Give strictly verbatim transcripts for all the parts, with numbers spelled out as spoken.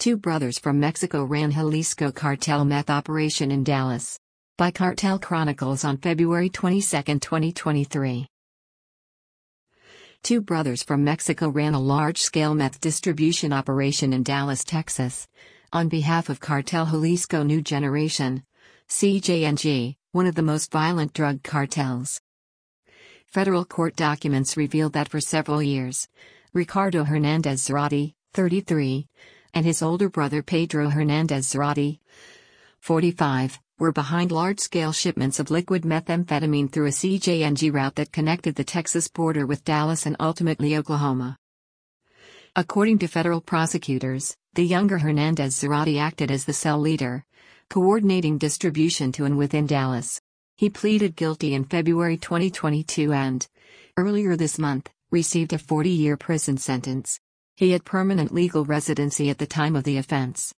Two brothers from Mexico ran Jalisco cartel meth operation in Dallas. By Cartel Chronicles on February twenty-second, twenty twenty-three. Two brothers from Mexico ran a large-scale meth distribution operation in Dallas, Texas, on behalf of Cartel Jalisco New Generation, C J N G, one of the most violent drug cartels. Federal court documents revealed that for several years, Ricardo Hernandez Zarate, thirty-three, and his older brother Pedro Hernandez Zarate, forty-five, were behind large-scale shipments of liquid methamphetamine through a C J N G route that connected the Texas border with Dallas and ultimately Oklahoma. According to federal prosecutors, the younger Hernandez Zarate acted as the cell leader, coordinating distribution to and within Dallas. He pleaded guilty in February twenty twenty-two and, earlier this month, received a forty-year prison sentence. He had permanent legal residency at the time of the offense.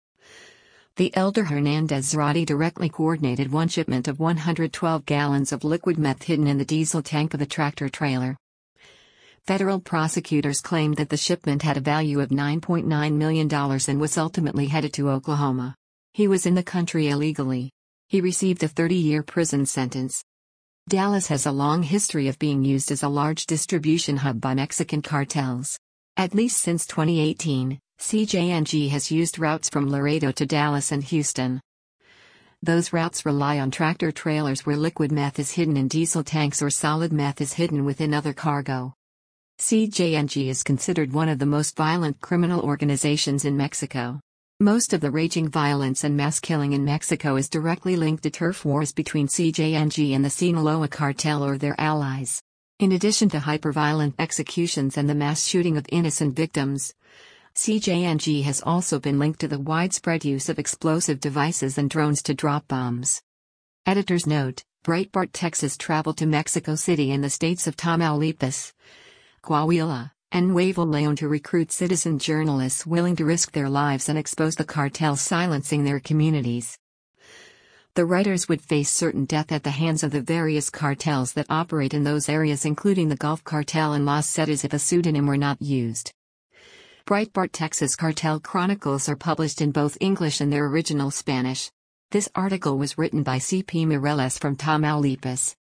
The elder Hernandez Zarate directly coordinated one shipment of one hundred twelve gallons of liquid meth hidden in the diesel tank of a tractor trailer. Federal prosecutors claimed that the shipment had a value of nine point nine million dollars and was ultimately headed to Oklahoma. He was in the country illegally. He received a thirty-year prison sentence. Dallas has a long history of being used as a large distribution hub by Mexican cartels. At least since twenty eighteen, C J N G has used routes from Laredo to Dallas and Houston. Those routes rely on tractor trailers where liquid meth is hidden in diesel tanks or solid meth is hidden within other cargo. C J N G is considered one of the most violent criminal organizations in Mexico. Most of the raging violence and mass killing in Mexico is directly linked to turf wars between C J N G and the Sinaloa cartel or their allies. In addition to hyper-violent executions and the mass shooting of innocent victims, C J N G has also been linked to the widespread use of explosive devices and drones to drop bombs. Editor's note: Breitbart Texas traveled to Mexico City in the states of Tamaulipas, Coahuila, and Nuevo León to recruit citizen journalists willing to risk their lives and expose the cartels silencing their communities. The writers would face certain death at the hands of the various cartels that operate in those areas, including the Gulf Cartel and Los Zetas, if a pseudonym were not used. Breitbart Texas Cartel Chronicles are published in both English and their original Spanish. This article was written by C P Mireles from Tamaulipas.